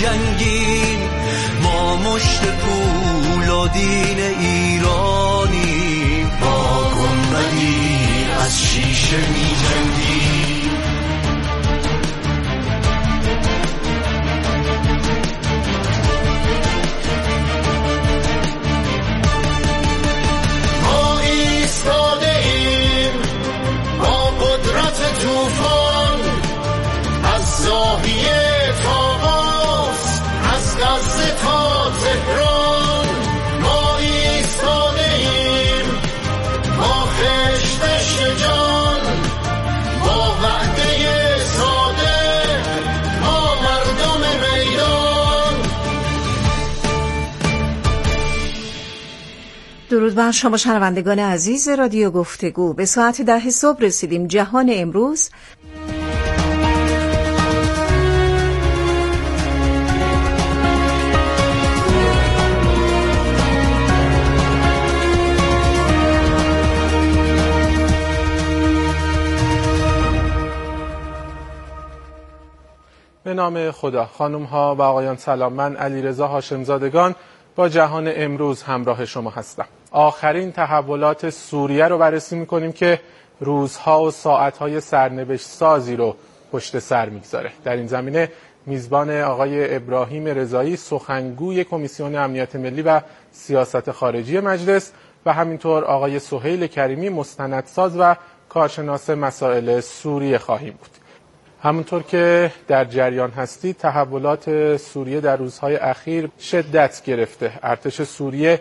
جنگیم، ما مشت پولادین ایرانیم، با گنبدی از شیشه می جنگیم. ما ایستاده ایم با قدرت توفان، از زاویه تا قاس، از غزه تا تهران. ما ایستاده ایم با خشت شجاع، با وعده ساده، ما مردم میدان. درود بر شما شنوندگان عزیز رادیو گفتگو. به ساعت 10 صبح رسیدیم. جهان امروز. به نام خدا. خانم ها و آقایان سلام. من علیرضا هاشمزادگان با جهان امروز همراه شما هستم. آخرین تحولات سوریه رو بررسی می‌کنیم که روزها و ساعت‌های سرنوشت سازی رو پشت سر می‌گذاره. در این زمینه میزبان آقای ابراهیم رضایی، سخنگوی کمیسیون امنیت ملی و سیاست خارجی مجلس، و همینطور آقای سهیل کریمی، مستندساز و کارشناس مسائل سوریه خواهیم بود. همونطور که در جریان هستی، تحولات سوریه در روزهای اخیر شدت گرفته. ارتش سوریه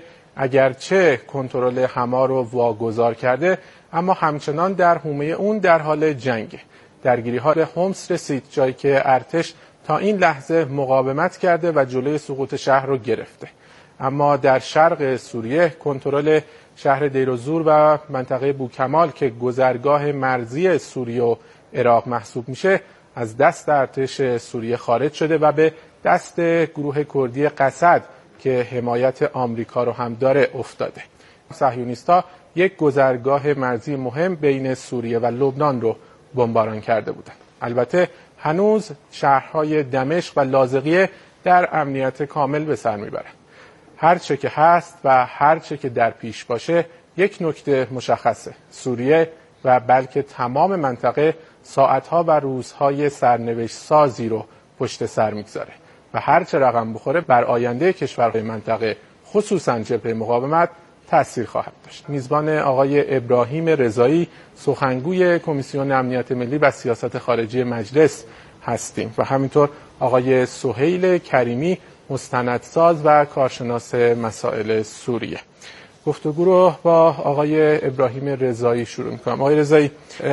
اگرچه کنترل حما رو واگذار کرده، اما همچنان در حومه اون در حال جنگه. درگیری‌ها به حمص رسید، جایی که ارتش تا این لحظه مقاومت کرده و جلوی سقوط شهر رو گرفته. اما در شرق سوریه کنترل شهر دیرالزور و منطقه بوکمال که گذرگاه مرزی سوریه و عراق محسوب میشه، از دست ارتش سوریه خارج شده و به دست گروه کردی قسد که حمایت آمریکا رو هم داره افتاده. صهیونیست‌ها یک گذرگاه مرزی مهم بین سوریه و لبنان رو بمباران کرده بودند. البته هنوز شهرهای دمشق و لاذقیه در امنیت کامل به سر میبرند. هر چه که هست و هر چه که در پیش باشه، یک نکته مشخصه: سوریه و بلکه تمام منطقه ساعتها و روزهای سرنوشت سازی رو پشت سر میگذاره و هر چه رقم بخوره بر آینده کشورهای منطقه، خصوصا جبهه مقاومت، تأثیر خواهد داشت. میزبان آقای ابراهیم رضایی، سخنگوی کمیسیون امنیت ملی و سیاست خارجی مجلس هستیم و همینطور آقای سهیل کریمی، مستندساز و کارشناس مسائل سوریه. گفتگو رو با آقای ابراهیم رضایی شروع می‌کنم. آقای رضایی،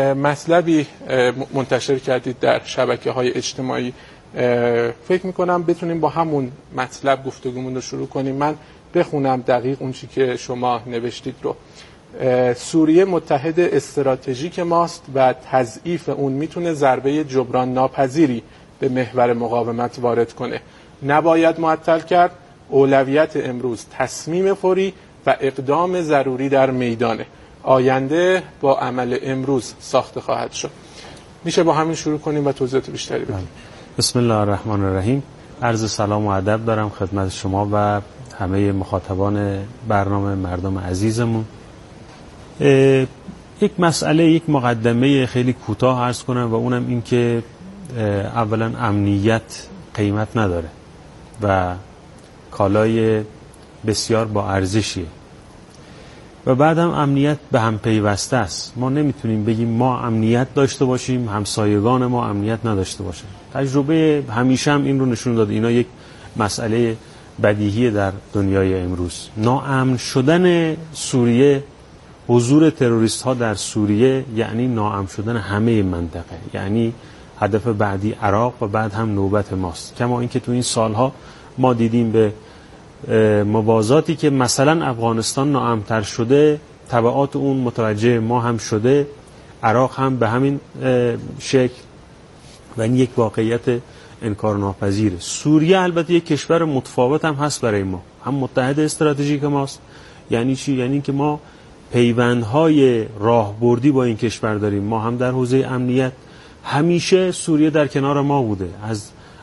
مطلبی منتشر کردید در شبکه‌های اجتماعی. فکر می‌کنم بتونیم با همون مطلب گفتگومون رو شروع کنیم. من بخونم دقیق اون چی که شما نوشتید رو. سوریه متحد استراتژیک ماست و تضعیف اون میتونه ضربه جبران ناپذیری به محور مقاومت وارد کنه. نباید معطل کرد. اولویت امروز تصمیم فوری و اقدام ضروری در میدانه. آینده با عمل امروز ساخته خواهد شد. میشه با همین شروع کنیم و توضیحات بیشتری بدیم؟ بسم الله الرحمن الرحیم. عرض سلام و ادب دارم خدمت شما و همه مخاطبان برنامه مردم عزیزمون. یک مسئله، یک مقدمه خیلی کوتاه عرض کنم و اونم این که اولا امنیت قیمت نداره و کالای بسیار با ارزشیه و بعد هم امنیت به هم پیوسته است. ما نمیتونیم بگیم ما امنیت داشته باشیم همسایگان ما امنیت نداشته باشن. تجربه همیشه هم این رو نشون داده. اینا یک مسئله بدیهی در دنیای امروز. ناامن شدن سوریه، حضور تروریست ها در سوریه یعنی ناامن شدن همه منطقه، یعنی هدف بعدی عراق و بعد هم نوبت ماست. کما اینکه تو این سالها ما دیدیم به موازاتی که مثلا افغانستان ناامن‌تر شده، تبعات اون متوجه ما هم شده، عراق هم به همین شکل و این یک واقعیت انکارناپذیره. سوریه البته یک کشور متفاوت هم هست برای ما، هم متحد استراتژیک ماست. یعنی چی؟ یعنی که ما پیوندهای راهبردی با این کشور داریم. ما هم در حوزه امنیت همیشه سوریه در کنار ما بوده. از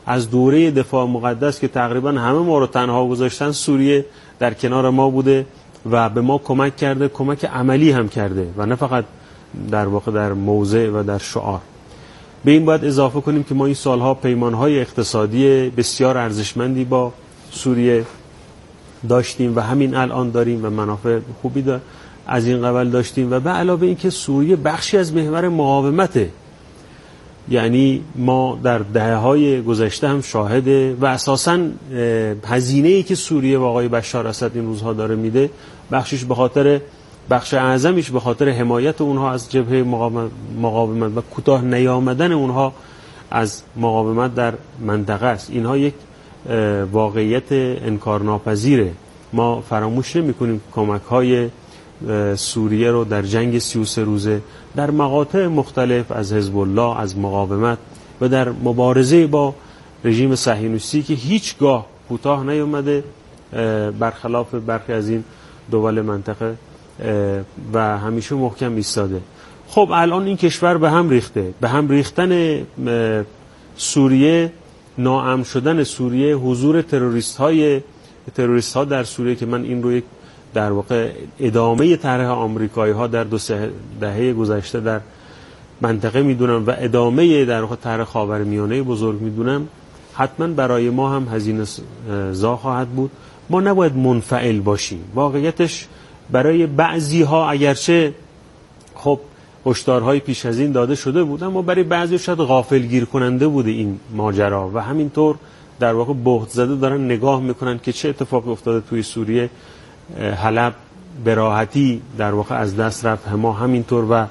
از دوره دفاع مقدس که تقریبا همه ما رو تنها گذاشتن، سوریه در کنار ما بوده و به ما کمک کرده، کمک عملی هم کرده و نه فقط در واقع در موضع و در شعار. به این باید اضافه کنیم که ما این سالها پیمانهای اقتصادی بسیار ارزشمندی با سوریه داشتیم و همین الان داریم و منافع خوبی از این قبل داشتیم و به علاوه این که سوریه بخشی از محور مقاومته. یعنی ما در دهه‌های گذشته هم شاهده و اساساً هزینه‌ای که سوریه و آقای بشار اسد این روزها داره میده، بخش اعظمیش به خاطر حمایت اونها از جبهه مقاومت و کوتاه نیامدن اونها از مقاومت در منطقه است. اینها یک واقعیت انکارناپذیره. ما فراموش نمی‌کنیم کمک‌های سوریه رو در جنگ 33 روزه در مقاطع مختلف از حزب الله، از مقاومت و در مبارزه با رژیم صهیونیستی که هیچگاه کوتاه نیامده، برخلاف برخی از این دول منطقه و همیشه محکم ایستاده. خب الان این کشور به هم ریخته. به هم ریختن سوریه، ناامن شدن سوریه، حضور تروریست ها در سوریه که من این رو یک در واقع ادامه طرح آمریکایی‌ها در 2 دهه گذشته در منطقه میدونم و ادامه در واقع طرح خاورمیانه بزرگ میدونم، حتما برای ما هم هزینه زا خواهد بود. ما نباید منفعل باشیم. واقعیتش برای بعضی‌ها اگرچه خب هشدارهای پیش از این داده شده بود، اما برای بعضی شاید غافلگیر کننده بوده این ماجرا و همینطور در واقع بهت زده دارن نگاه میکنن که چه اتفاقی افتاده توی سوریه. حلب به راحتی در واقع از دست رفت، ما همینطور و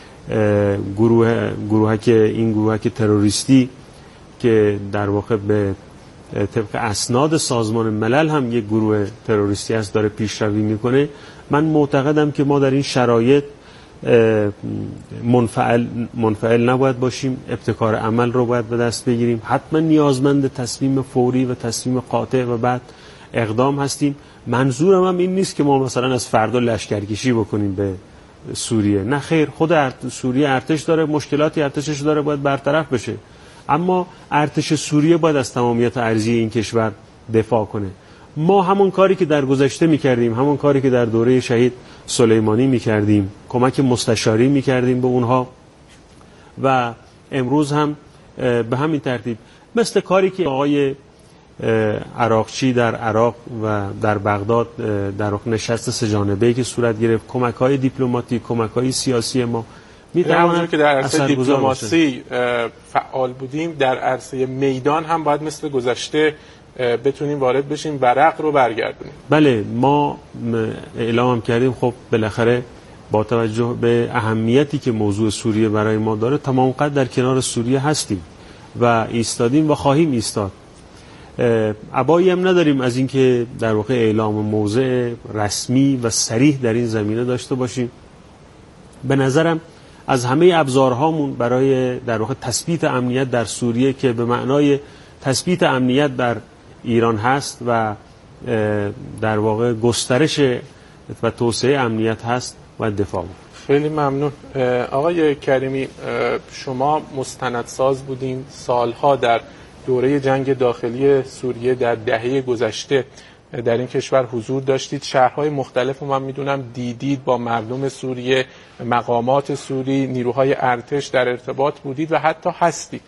گروهک تروریستی که در واقع به طبق اسناد سازمان ملل هم یک گروه تروریستی است داره پیشروی میکنه. من معتقدم که ما در این شرایط منفعل نباید باشیم، ابتکار عمل رو باید به دست بگیریم. حتما نیازمند تصمیم فوری و تصمیم قاطع و بعد اقدام هستیم. منظورم هم این نیست که ما مثلا از فردا لشکرکشی بکنیم به سوریه، نه خیر. خود سوریه ارتش داره، مشکلاتی ارتشش داره، باید برطرف بشه، اما ارتش سوریه باید از تمامیت ارضی این کشور دفاع کنه. ما همون کاری که در گذشته میکردیم، همون کاری که در دوره شهید سلیمانی میکردیم، کمک مستشاری میکردیم به اونها و امروز هم به همین ترتیب، مثل کاری که آقای عراقچی در عراق و در بغداد در نشست سه‌جانبه‌ای که صورت گرفت، کمک‌های دیپلماتیک، کمک‌های سیاسی ما می‌تواند که در عرصه دیپلماسی فعال بودیم، در عرصه میدان هم باید مثل گذشته بتونیم وارد بشیم، ورق رو برگردونیم. بله، ما اعلام کردیم خب بالاخره با توجه به اهمیتی که موضوع سوریه برای ما داره تمام قد در کنار سوریه هستیم و ایستادیم و خواهیم ایستاد. ابایی هم نداریم از اینکه در واقع اعلام موضع رسمی و صریح در این زمینه داشته باشیم. به نظرم از همه ابزارهامون برای در واقع تثبیت امنیت در سوریه که به معنای تثبیت امنیت در ایران هست و در واقع گسترش و توسعه امنیت هست و دفاع بود. خیلی ممنون. آقای کریمی، شما مستندساز بودین، سالها در دوره جنگ داخلی سوریه در دهه گذشته در این کشور حضور داشتید، شهرهای مختلف من میدونم دیدید، با مردم سوریه، مقامات سوری، نیروهای ارتش در ارتباط بودید و حتی هستید.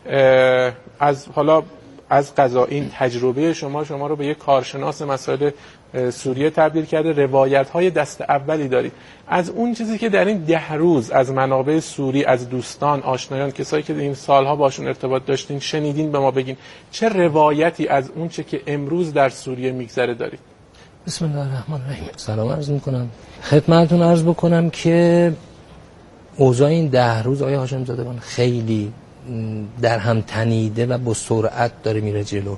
از قضا این تجربه شما رو به یک کارشناس مسائل سوریه تبدیل کرده، روایت‌های دست اولی دارید. از اون چیزی که در این 10 روز از منابع سوری، از دوستان، آشنایان، کسایی که این سالها باشون ارتباط داشتین شنیدین، به ما بگین چه روایتی از اون چه که امروز در سوریه میگذره دارید؟ بسم الله الرحمن الرحیم. سلام عرض میکنم خدمتتون. عرض بکنم که اوضاع این 10 روز آقای هاشم زادگان خیلی در هم تنیده و با سرعت داره میره جلو.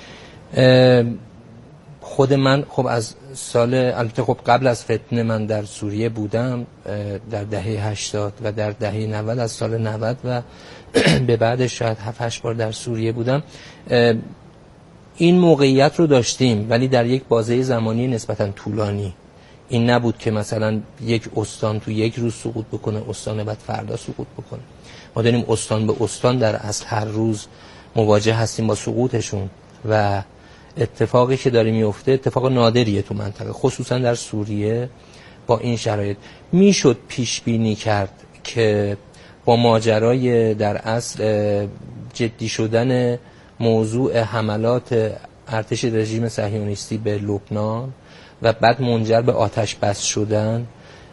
خود من خب از البته خب قبل از فتنه من در سوریه بودم، در دهه 80 و در دهه 90، از سال 90 و به بعدش شاید 7-8 بار در سوریه بودم. این موقعیت رو داشتیم ولی در یک بازه زمانی نسبتاً طولانی. این نبود که مثلا یک استان تو یک روز سقوط بکنه، استان بعد فردا سقوط بکنه. ما داریم استان به استان در اصل هر روز مواجه هستیم با سقوطشون و اتفاقی که داره میفته اتفاق نادریه تو منطقه، خصوصا در سوریه. با این شرایط میشد پیش بینی کرد که با ماجرای در اصل جدی شدن موضوع حملات ارتش رژیم صهیونیستی به لبنان و بعد منجر به آتش بس شدن،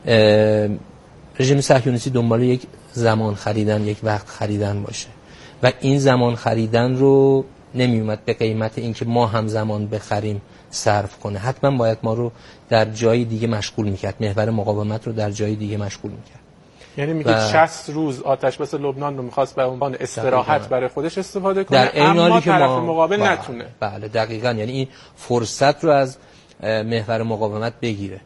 رژیم صهیونیستی دنبال یک زمان خریدن، یک وقت خریدن باشه و این زمان خریدن رو نمیومد به قیمت اینکه ما هم زمان بخریم صرف کنه، حتما باید ما رو در جای دیگه مشغول میکرد، محور مقاومت رو در جای دیگه مشغول میکرد. یعنی میگه 60 روز آتش بس لبنان رو میخواست به عنوان استراحت برای خودش استفاده کنه، در این اما که طرف مقابل نتونه. بله دقیقاً، یعنی این فرصت رو از محور مقاومت بگیره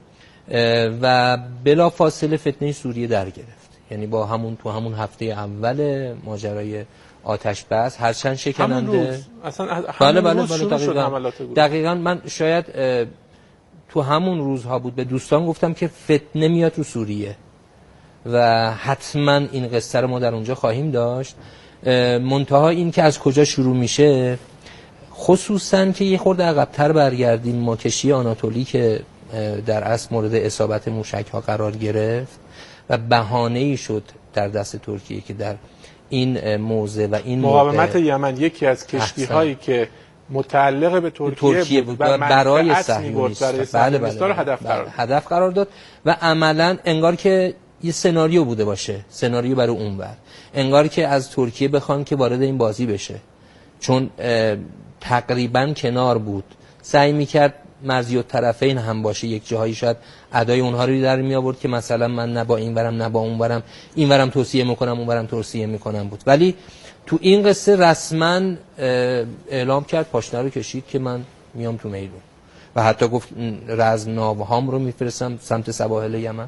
و بلا فاصله فتنه سوریه در گرفت. یعنی با همون هفته اول ماجرای آتش بس هرچند شکننده همون روز شروع شد حملات گروه. دقیقاً من شاید تو همون روزها بود به دوستان گفتم که فتنه میاد رو سوریه و حتما این قصه رو ما در اونجا خواهیم داشت. منتها این که از کجا شروع میشه، خصوصا که یه خورده عقب‌تر برگردیم، ماکشی آناتولی که در اصل مورد اصابت موشک‌ها قرار گرفت و بهانه‌ای شد در دست ترکیه که در این موضع و این مقاومت یمن یکی از کشتی‌هایی که متعلق به ترکیه بود و برای صهیونیست رو هدف قرار داد و عملاً انگار که یه سناریو بوده باشه، سناریو برای اونور، انگار که از ترکیه بخوان که وارد این بازی بشه، چون تقریبا کنار بود، سعی میکرد مرزی الطرفین هم باشه، یک جاهایی شاید ادای اونها رو در می آورد که مثلا من نه با این ورم نه با اون ورم، این ورم توصیه میکنم اون ورم توصیه میکنم بود. ولی تو این قصه رسما اعلام کرد، پاشنه رو کشید که من میام تو میدون و حتی گفت رزمناوهام رو میفرستم سمت سواحل یمن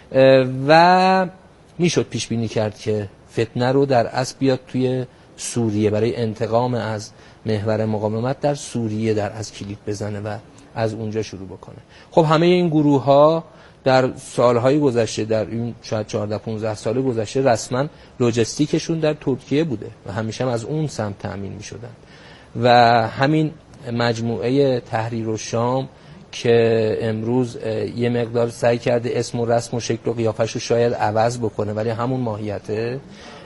و میشد پیش بینی کرد که فتنه رو در اصل بیاد توی سوریه برای انتقام از محور مقاومت در سوریه در از کلید بزنه و از اونجا شروع بکنه. خب همه این گروه ها در سالهای گذشته، در این شاید 14-15 سال گذشته رسما لوجستیکشون در ترکیه بوده و همیشه هم از اون سمت تامین می شدن و همین مجموعه تحریر الشام که امروز یه مقدار سعی کرده اسم و رسم و شکل و قیافش رو شاید عوض بکنه ولی همون ماهیته،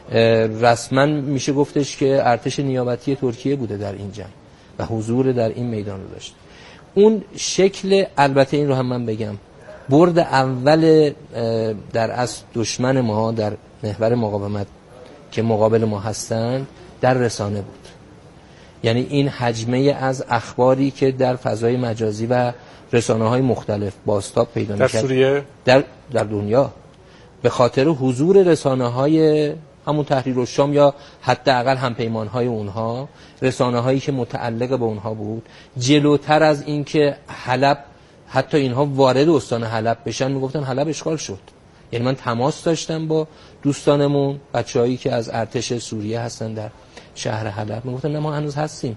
رسما میشه گفتش که ارتش نیابتی ترکیه بوده در این جنگ و حضور در این میدان رو داشت. اون شکل، البته این رو هم من بگم، برد اول در اصل دشمن ما در محور مقاومت که مقابل ما هستن در رسانه بود. یعنی این حجمه از اخباری که در فضای مجازی و رسانه‌های مختلف بازتاب پیدا می‌کرد در سوریه، در دنیا، به خاطر حضور رسانه‌های همون تحریر الشام یا حداقل همپیمان‌های اونها، رسانه‌هایی که متعلق به اونها بود، جلوتر از این که حلب حتی اینها وارد استان حلب بشن میگفتن حلب اشغال شد. یعنی من تماس داشتم با دوستانمون، بچه‌هایی که از ارتش سوریه هستن در شهر حلب، میگفتن نه ما هنوز هستیم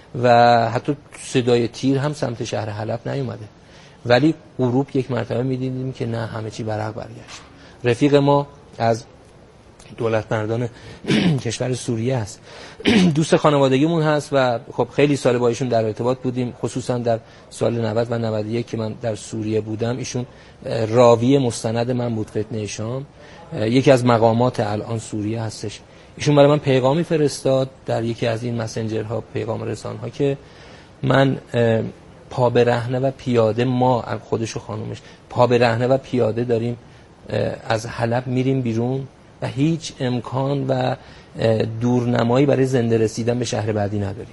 و حتی صدای تیر هم سمت شهر حلب نیومده، ولی غروب یک مرتبه میدیدیم که نه، همه چی برق برگشت. رفیق ما از دولت مردان کشور سوریه هست، دوست خانوادگیمون هست و خب خیلی سال با ایشون در ارتباط بودیم، خصوصا در سال 90 و 91 که من در سوریه بودم. ایشون راوی مستند من بود، فتنه شام، یکی از مقامات الان سوریه هستش. ایشون برای من پیغامی فرستاد در یکی از این مسنجرها، پیغام رسانه‌ها، که من پا به رهنه و پیاده، ما خودش و خانومش پا به رهنه و پیاده داریم از حلب میریم بیرون و هیچ امکان و دورنمایی برای زنده رسیدن به شهر بعدی نداریم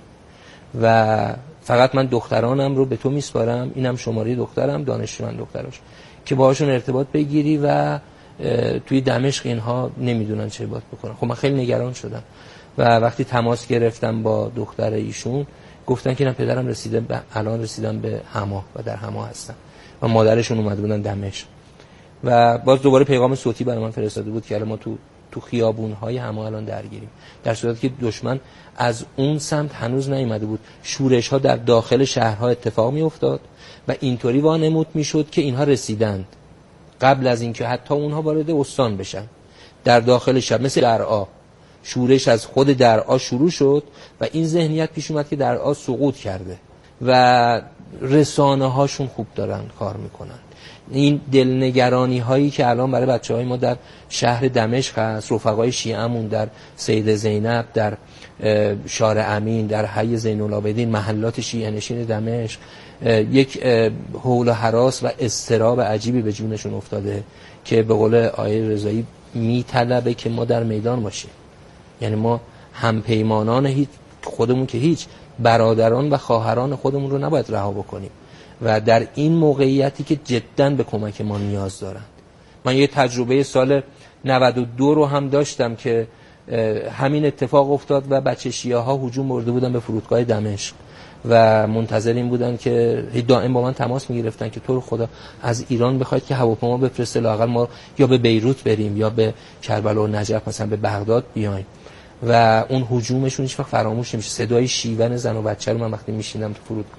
و فقط من دخترانم رو به تو میسپارم، اینم شماره دخترم، دانشجویان دختراش، که باهاشون ارتباط بگیری و توی دمشق اینها نمیدونن چه باید بکنن. خب من خیلی نگران شدم و وقتی تماس گرفتم با دختر ایشون گفتن که نه، پدرم الان رسیدن به حما و در حما هستن و مادرشون اومده بودن دمشق و باز دوباره پیغام صوتی برای من فرستاده بود که الان ما تو خیابون‌های حما الان درگیریم، در صورتی که دشمن از اون سمت هنوز نیامده بود. شورش‌ها در داخل شهرها اتفاق می‌افتاد و اینطوری وانمود می‌شد که اینها رسیدند قبل از اینکه حتی اونها وارد استان بشن، در داخل شهر مثل درعا شورش از خود درعا شروع شد و این ذهنیت پیش اومد که درعا سقوط کرده و رسانه هاشون خوب دارن کار میکنن. این دلنگرانی هایی که الان برای بچه های ما در شهر دمشق هست، رفقای شیعه‌مون در سید زینب، در شارع امین، در حی زین العابدین، محلات شیعه نشین دمشق، یک هول و هراس و اضطراب عجیبی به جونشون افتاده که به قول آقای رضایی میطلبه که ما در میدان باشیم. یعنی ما همپیمانان هیچ خودمون که هیچ، برادران و خواهران خودمون رو نباید رها بکنیم و در این موقعیتی که جداً به کمک ما نیاز دارن. من یه تجربه سال 92 رو هم داشتم که همین اتفاق افتاد و بچه شیعه ها هجوم برده بودن به فرودگاه دمشق و منتظر این بودن که دائم با من تماس میگرفتن که تو رو خدا از ایران بخواید که هواپیما بفرسته لااقل ما یا به بیروت بریم یا به کربلا و نجف مثلا به بغداد بیایم و اون هجومشون هیچ وقت فراموش نمیشه. صدای شیون زن و بچه رو من وقتی میشینم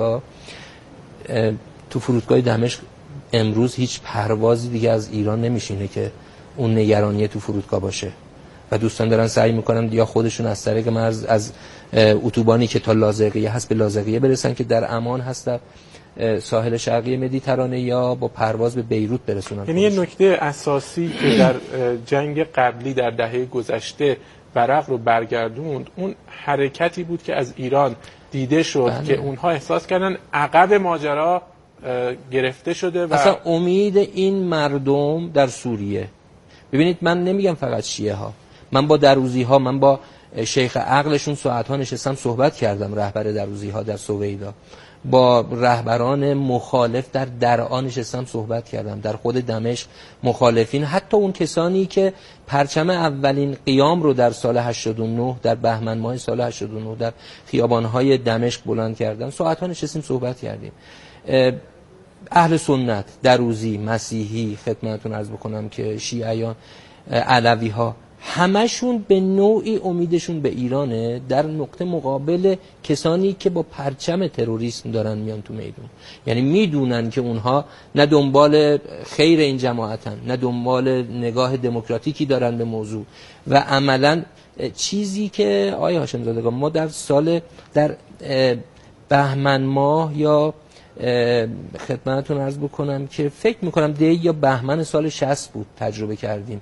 تو فرودگاه دمشق امروز هیچ پروازی دیگه از ایران نمیشینه که اون نگرانی تو فرودگاه باشه و دوستان دارن سعی میکنن یا خودشون از طریق مرز از اتوبانی که تا لاذقیه هست به لاذقیه برسن که در امان هست در ساحل شرقی مدیترانه یا با پرواز به بیروت برسونن. یعنی یه نکته اساسی که در جنگ قبلی در دهه گذشته ورق رو برگردوند اون حرکتی بود که از ایران دیده شد که اونها احساس کردن عقب ماجرا گرفته شده و اصلا امید این مردم در سوریه. ببینید من نمیگم فقط شیعه ها، من با دروزی ها، من با شیخ عقلشون ساعت ها نشستم صحبت کردم، رهبر دروزی ها در سویدا، با رهبران مخالف در درعا نشستم صحبت کردم، در خود دمشق مخالفین، حتی اون کسانی که پرچم اولین قیام رو در سال 89 در بهمن ماه سال 89 در خیابان‌های دمشق بلند کردن، ساعت ها نشستیم صحبت کردیم. اهل سنت، دروزی، مسیحی، خدمتتون عرض بکنم که شیعیان، علوی ها، همشون به نوعی امیدشون به ایرانه در نقطه مقابل کسانی که با پرچم تروریسم دارن میان تو میدون. یعنی میدونن که اونها نه دنبال خیر این جماعتن، نه دنبال نگاه دموکراتیکی دارن به موضوع و عملا چیزی که آقای هاشم زادگان ما در بهمن ماه یا خدمتتون عرض بکنم که فکر میکنم دی یا بهمن سال 60 بود تجربه کردیم.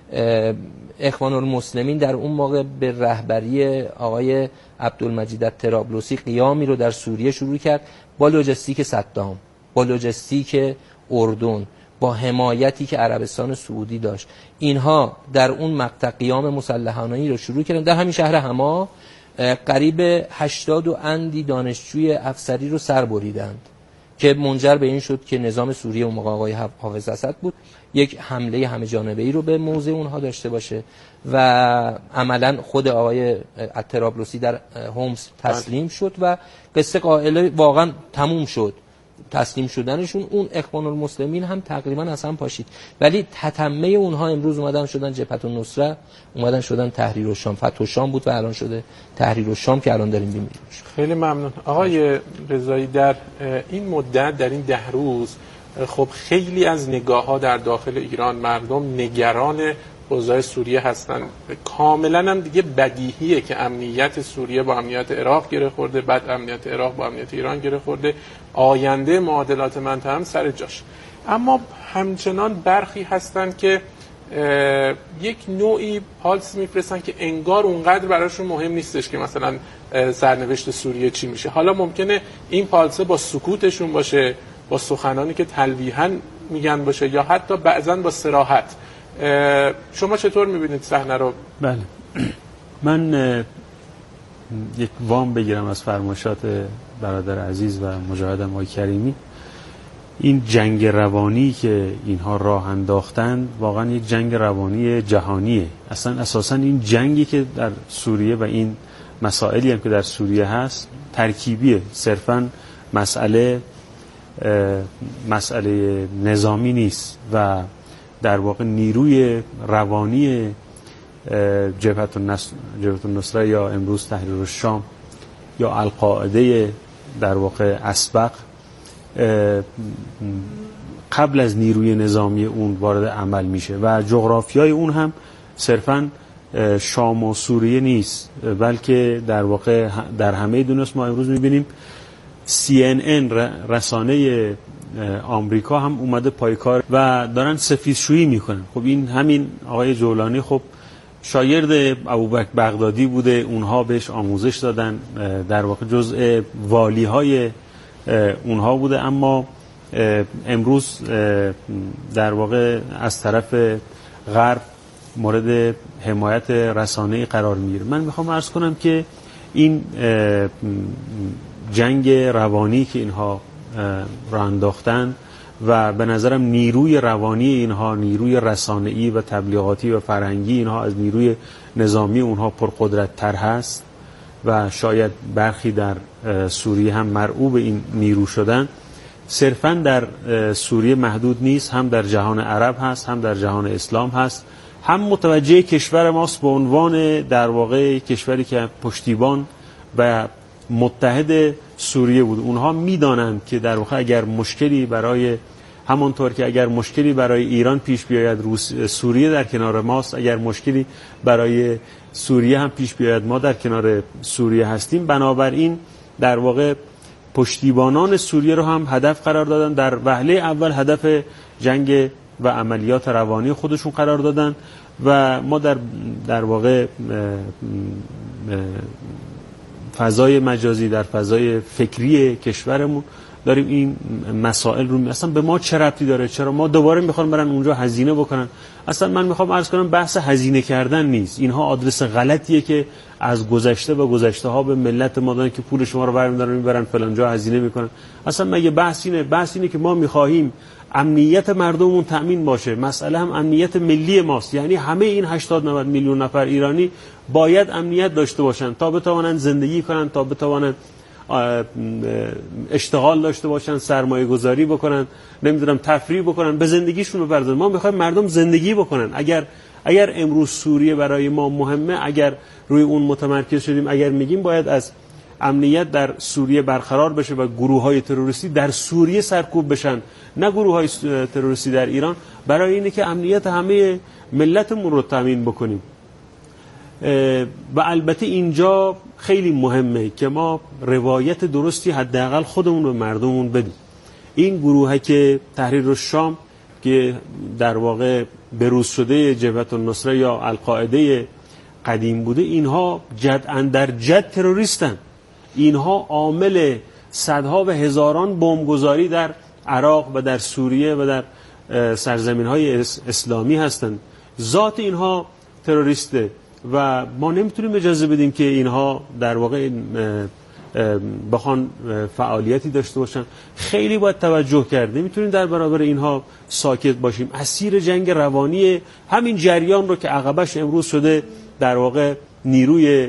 اخوان المسلمین در اون موقع به رهبری آقای عبدالمجید طرابلسی قیامی رو در سوریه شروع کرد با لوجستیک صدام، با لوجستیک اردن، با حمایتی که عربستان سعودی داشت. اینها در اون مقطع قیام مسلحانه‌ای رو شروع کردن در همین شهر حما. قریب 80 و اندی دانشجوی افسری رو سر بریدند که منجر به این شد که نظام سوریه اون موقع آقای حافظ اسد بود یک حمله همه جانبه‌ای رو به موضع اونها داشته باشه و عملا خود آقای طرابلسی در هومس تسلیم شد و قصه قائله واقعا تموم شد. تسلیم شدنشون اون اخوان المسلمین هم تقریبا از هم پاشید، ولی تتمه اونها امروز اومدن شدن جبهت النصره، اومدن شدن تحریر الشام. فتح الشام بود و الان شده تحریر الشام که الان داریم می‌بینیم. خیلی ممنون آقای رضایی. در این مدت، در این 10 روز، خب خیلی از نگاه‌ها در داخل ایران، مردم نگران اوضاع سوریه هستن. کاملا هم دیگه بدیهیه که امنیت سوریه با امنیت عراق گره خورده، بعد امنیت عراق با امنیت ایران گره خورده، آینده معادلات منطقه هم سر جاش. اما همچنان برخی هستن که یک نوعی پالس میفرستن که انگار اونقدر براشون مهم نیستش که مثلا سرنوشت سوریه چی میشه. حالا ممکنه این پالسه با سکوتشون باشه، با سخنانی که تلویحاً میگن باشه، یا حتی بعضاً با صراحت. شما چطور میبینید صحنه رو؟ بله، من یک وام بگیرم از فرمایشات برادر عزیز و مجاهدم آقای کریمی. این جنگ روانی که اینها راه انداختن واقعا یک جنگ روانی جهانیه. اساسا این جنگی که در سوریه و این مسائلی هم که در سوریه هست ترکیبیه، صرفا مسئله نظامی نیست و در واقع نیروی روانی جبهت النصره یا امروز تحریر الشام یا القاعده در واقع اسبق قبل از نیروی نظامی اون وارد عمل میشه و جغرافیای اون هم صرفاً شام و سوریه نیست، بلکه در واقع در همه دنیا ما امروز می‌بینیم CNN رسانه آمریکا هم اومده پای کار و دارن سفیدشویی میکنن. خب این همین آقای جولانی خب شاگرد ابوبکر بغدادی بوده، اونها بهش آموزش دادن، در واقع جزء والی‌های اونها بوده، اما امروز در واقع از طرف غرب مورد حمایت رسانه‌ای قرار میگیره. من میخوام عرض کنم که این جنگ روانی که اینها را انداختن و به نظرم نیروی روانی اینها، نیروی رسانه‌ای و تبلیغاتی و فرهنگی اینها از نیروی نظامی اونها پرقدرت‌تر هست و شاید برخی در سوریه هم مرعوب این نیرو شدن. صرفاً در سوریه محدود نیست، هم در جهان عرب هست، هم در جهان اسلام هست، هم متوجه کشور ماست به عنوان در واقع کشوری که پشتیبان و متحد سوریه بود. اونها میدانند که در واقع اگر مشکلی برای همانطور که اگر مشکلی برای ایران پیش بیاید سوریه در کنار ماست، اگر مشکلی برای سوریه هم پیش بیاید ما در کنار سوریه هستیم. بنابراین در واقع پشتیبانان سوریه رو هم هدف قرار دادن، در وهله اول هدف جنگ و عملیات روانی خودشون قرار دادن و ما در واقع فضای مجازی، در فضای فکری کشورمون داریم این مسائل رو اصلا به ما چه ربطی داره؟ چرا ما دوباره میخوان برن اونجا هزینه بکنن؟ اصلا من میخوام عرض کنم بحث هزینه کردن نیست. اینها آدرس غلطیه که از گذشته و گذشته ها به ملت ما دادن که پول شما رو برمی‌دارن میبرن فلان جا هزینه میکنن. اصلا مگه بحث اینه که ما میخواهیم امنیت مردممون تأمین باشه. مسئله هم امنیت ملی ماست، یعنی همه این 80-90 میلیون نفر ایرانی باید امنیت داشته باشن تا بتوانند زندگی کنن، تا بتوانند اشتغال داشته باشن، سرمایه گذاری بکنن، نمیدونم تفریح بکنن، به زندگیشون بپردازن. ما میخوایم مردم زندگی بکنن. اگر امروز سوریه برای ما مهمه، اگر روی اون متمرکز شدیم، اگر میگیم باید از امنیت در سوریه برقرار بشه و گروه‌های تروریستی در سوریه سرکوب بشن، نه گروه‌های تروریستی در ایران، برای اینه که امنیت همه ملتمون رو تامین بکنیم. و البته اینجا خیلی مهمه که ما روایت درستی حداقل خودمون و مردممون بدیم. این گروهی که تحریر الشام که در واقع بروز شده جبهت النصره یا القاعده قدیم بوده، اینها جد اندر جد تروریستن. اینها عامل صدها و هزاران بمبگذاری در عراق و در سوریه و در سرزمین‌های اسلامی هستند. ذات اینها تروریسته و ما نمیتونیم اجازه بدیم که اینها در واقع بخوان فعالیتی داشته باشن. خیلی باید توجه کرد. نمیتونیم در برابر اینها ساکت باشیم. اسیر جنگ روانی همین جریان رو که عقبش امروز شده در واقع نیروی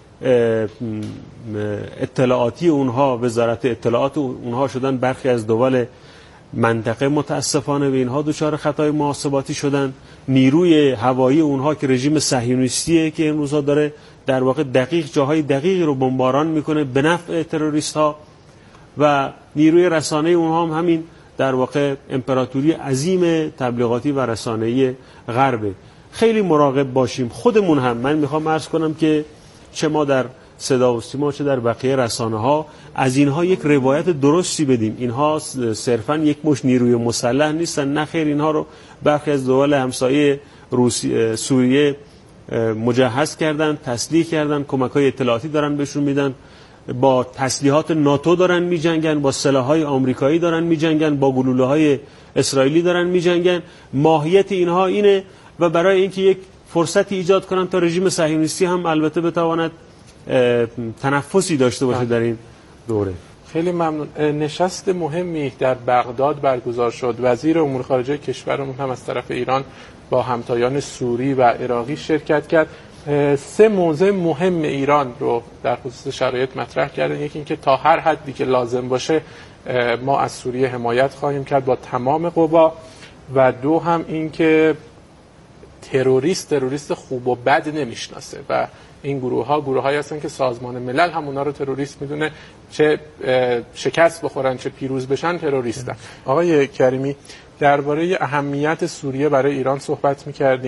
اطلاعاتی اونها، وزارت اطلاعات اونها شدن برخی از دول منطقه متاسفانه به اینها دچار خطای محاسباتی شدن. نیروی هوایی اونها که رژیم صهیونیستیه که این روزها داره در واقع دقیق جاهای دقیقی رو بمباران میکنه به نفع تروریست ها، و نیروی رسانه اونها هم همین در واقع امپراتوری عظیم تبلیغاتی و رسانه‌ای غربه. خیلی مراقب باشیم. خودمون هم، من میخوام عرض کنم که چه ما در صدا و سیما چه در بقیه رسانه ها از اینها یک روایت درستی بدیم. اینها صرفا یک مش نیروی مسلح نیستن، نه خیر، اینها رو برخی از دول همسایه سوریه مجهز کردن، تسلیح کردن، کمک‌های اطلاعاتی دارن بهشون میدن، با تسلیحات ناتو دارن میجنگن، با سلاح‌های آمریکایی دارن میجنگن، با گلوله‌های اسرائیلی دارن میجنگن. ماهیت اینها اینه و برای اینکه یک فرصتی ایجاد کنن تا رژیم صهیونیستی هم البته بتواند تنفسی داشته باشه در این دوره. خیلی ممنون. نشست مهمی در بغداد برگزار شد. وزیر امور خارجه کشورمون هم از طرف ایران با همتایان سوری و عراقی شرکت کرد. 3 موضوع مهم ایران رو در خصوص شرایط مطرح کردن. یکی اینکه تا هر حدی که لازم باشه ما از سوریه حمایت خواهیم کرد با تمام قوا، و 2 هم اینکه تروریست خوب و بد نمیشناسه و این گروه‌هایی هستن که سازمان ملل هم اونا رو تروریست میدونه، چه شکست بخورن چه پیروز بشن تروریستن. آقای کریمی، درباره اهمیت سوریه برای ایران صحبت می‌کردیم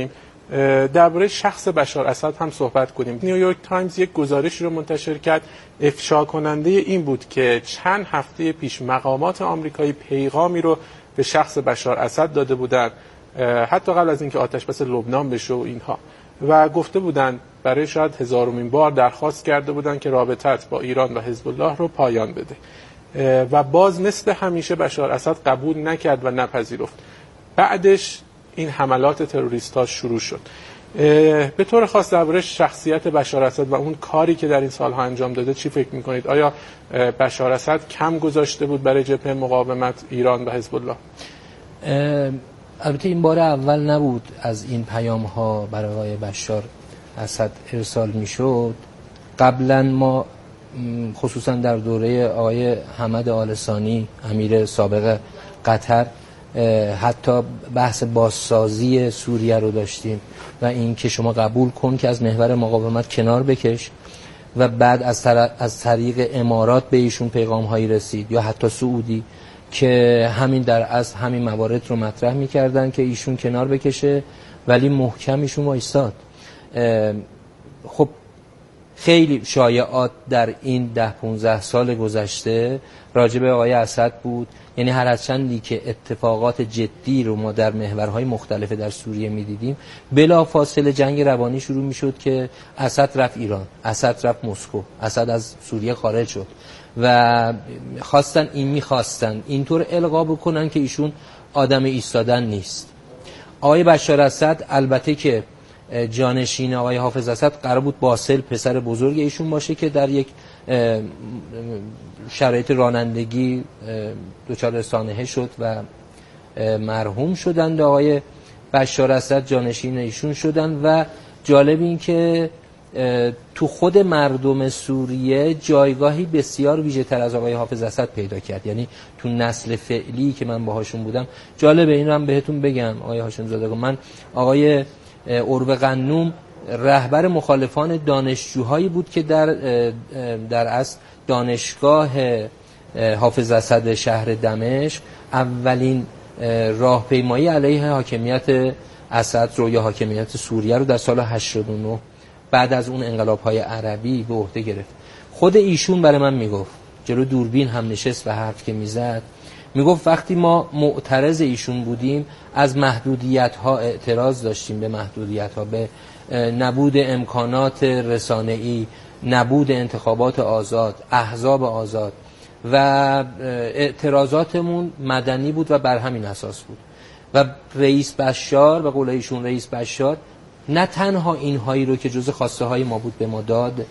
درباره شخص بشار اسد هم صحبت کنیم. نیویورک تایمز یک گزارشی رو منتشر کرد افشا کننده این بود که چند هفته پیش مقامات آمریکایی پیغامی رو به شخص بشار اسد داده بودند، حتی قبل از اینکه آتش بس لبنان بشه و اینها، و گفته بودند برای شاید 1000مین بار درخواست کرده بودند که رابطت با ایران و حزب الله رو پایان بده و باز مثل همیشه بشار اسد قبول نکرد و نپذیرفت. بعدش این حملات تروریست‌ها شروع شد. به طور خاص درباره شخصیت بشار اسد و اون کاری که در این سالها انجام داده چی فکر می‌کنید؟ آیا بشار اسد کم گذاشته بود برای جبهه مقاومت ایران و حزب الله؟ البته این بار اول نبود از این پیام‌ها برای آقای بشار اسد ارسال می‌شد. قبلا ما خصوصا در دوره آقای حمد آل ثانی امیر سابق قطر حتی بحث بازسازی سوریه رو داشتیم و این که شما قبول کن که از محور مقاومت کنار بکش و بعد از طریق امارات به ایشون پیغام هایی رسید یا حتی سعودی که همین در اصل همین موارد رو مطرح میکردن که ایشون کنار بکشه، ولی محکم ایشون وایساد. خب خیلی شایعات در این 10-15 سال گذشته راجع به آقای اسد بود، یعنی هر از چندی که اتفاقات جدی رو ما در محورهای مختلف در سوریه میدیدیم بلا فاصله جنگ روانی شروع میشد که اسد رفت ایران، اسد رفت مسکو، اسد از سوریه خارج شد و میخواستن اینطور القا بکنن که ایشون آدم ایستادن نیست. آقای بشار اسد البته که جانشین آقای حافظ اسد قرار بود باسل پسر بزرگ ایشون باشه که در یک شرایط رانندگی دچار سانحه شد و مرحوم شدند. آقای بشار اسد جانشین ایشون شدن و جالب این که تو خود مردم سوریه جایگاهی بسیار ویژه تر از آقای حافظ اسد پیدا کرد، یعنی تو نسل فعلی که من باهاشون بودم. جالبه این رو هم بهتون بگم آقای هاشم زاده، من آقای عروه قنوم رهبر مخالفان دانشجوهایی بود که در اصل دانشگاه حافظ اسد شهر دمشق اولین راهپیمایی علیه حاکمیت اسد رو یا حاکمیت سوریه رو در سال 89 بعد از اون انقلاب‌های عربی به عهده گرفت. خود ایشون برای من میگفت، جلو دوربین هم نشست و حرف که میزد، میگفت وقتی ما معترض ایشون بودیم از محدودیت‌ها اعتراض داشتیم، به محدودیت‌ها، به نبود امکانات رسانه‌ای، نبود انتخابات آزاد، احزاب آزاد و اعتراضاتمون مدنی بود و بر همین اساس بود. و رئیس بشار به قول ایشون رئیس بشار نه تنها اینهایی رو که جزء خواسته های ما بود به ما داد،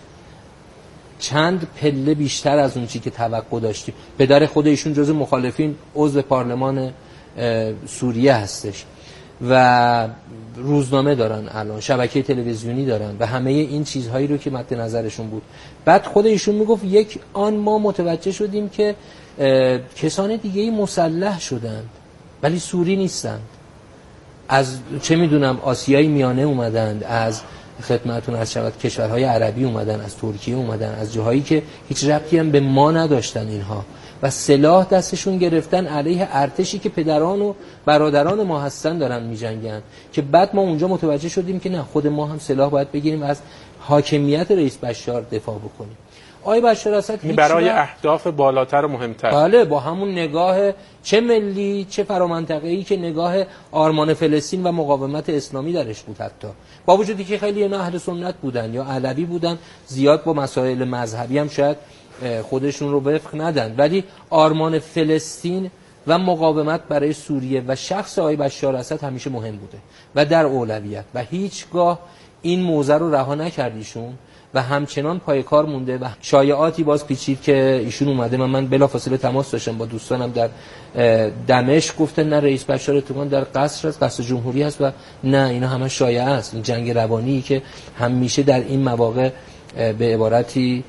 چند پله بیشتر از اون چی که توقع داشتیم. پدر خود ایشون جزء مخالفین عضو پارلمان سوریه هستش و روزنامه دارن، الان شبکه تلویزیونی دارن و همه این چیزهایی رو که مد نظرشون بود. بعد خود ایشون میگفت یک آن ما متوجه شدیم که کسان دیگه‌ای مسلح شدند ولی سوری نیستند، از چه میدونم آسیای میانه اومدند، از خدمتون از شود کشورهای عربی اومدن، از ترکیه اومدن، از جاهایی که هیچ ربطی هم به ما نداشتن اینها، و سلاح دستشون گرفتن علیه ارتشی که پدران و برادران ما هستن دارن میجنگن. که بعد ما اونجا متوجه شدیم که نه، خود ما هم سلاح باید بگیریم از حاکمیت رئیس بشار دفاع بکنیم. آقای بشار اسد برای اهداف بالاتر و مهمتر، بله، با همون نگاه چه ملی چه فرامنطقه‌ای که نگاه آرمان فلسطین و مقاومت اسلامی درش بود، حتی با وجودی که خیلی اینا اهل سنت بودن یا علوی بودن، زیاد با مسائل مذهبی هم شاید خودشون رو وفق ندن، ولی آرمان فلسطین و مقاومت برای سوریه و شخص آقای بشار اسد همیشه مهم بوده و در اولویت و هیچگاه این موضوع رو رها نکردیشون و همچنان پای کار مونده. و شایعاتی باز پیچید که ایشون اومده، من بلافاصله تماس داشتم با دوستانم در دمشق، گفتن نه رئیس بشار اتفاقا در قصر است، قصر جمهوری است و نه، اینا همه شایعه است. این جنگ روانی که همیشه در این مواقع به عبارتی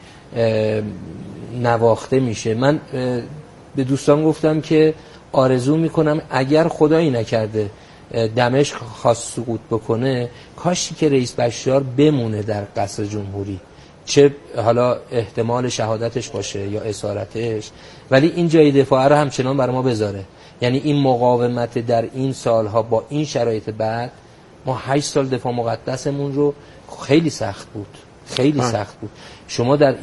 نواخته میشه. من به دوستان گفتم که آرزو میکنم اگر خدایی نکرده دمشق خواست سقوط بکنه، کاشی که رئیس بشار بمونه در قصر جمهوری، چه حالا احتمال شهادتش باشه یا اسارتش، ولی این جای دفاع رو همچنان برای ما بذاره. یعنی این مقاومت در این سالها با این شرایط بعد ما 8 سال دفاع مقدسمون رو خیلی سخت بود، خیلی سخت بود. شما در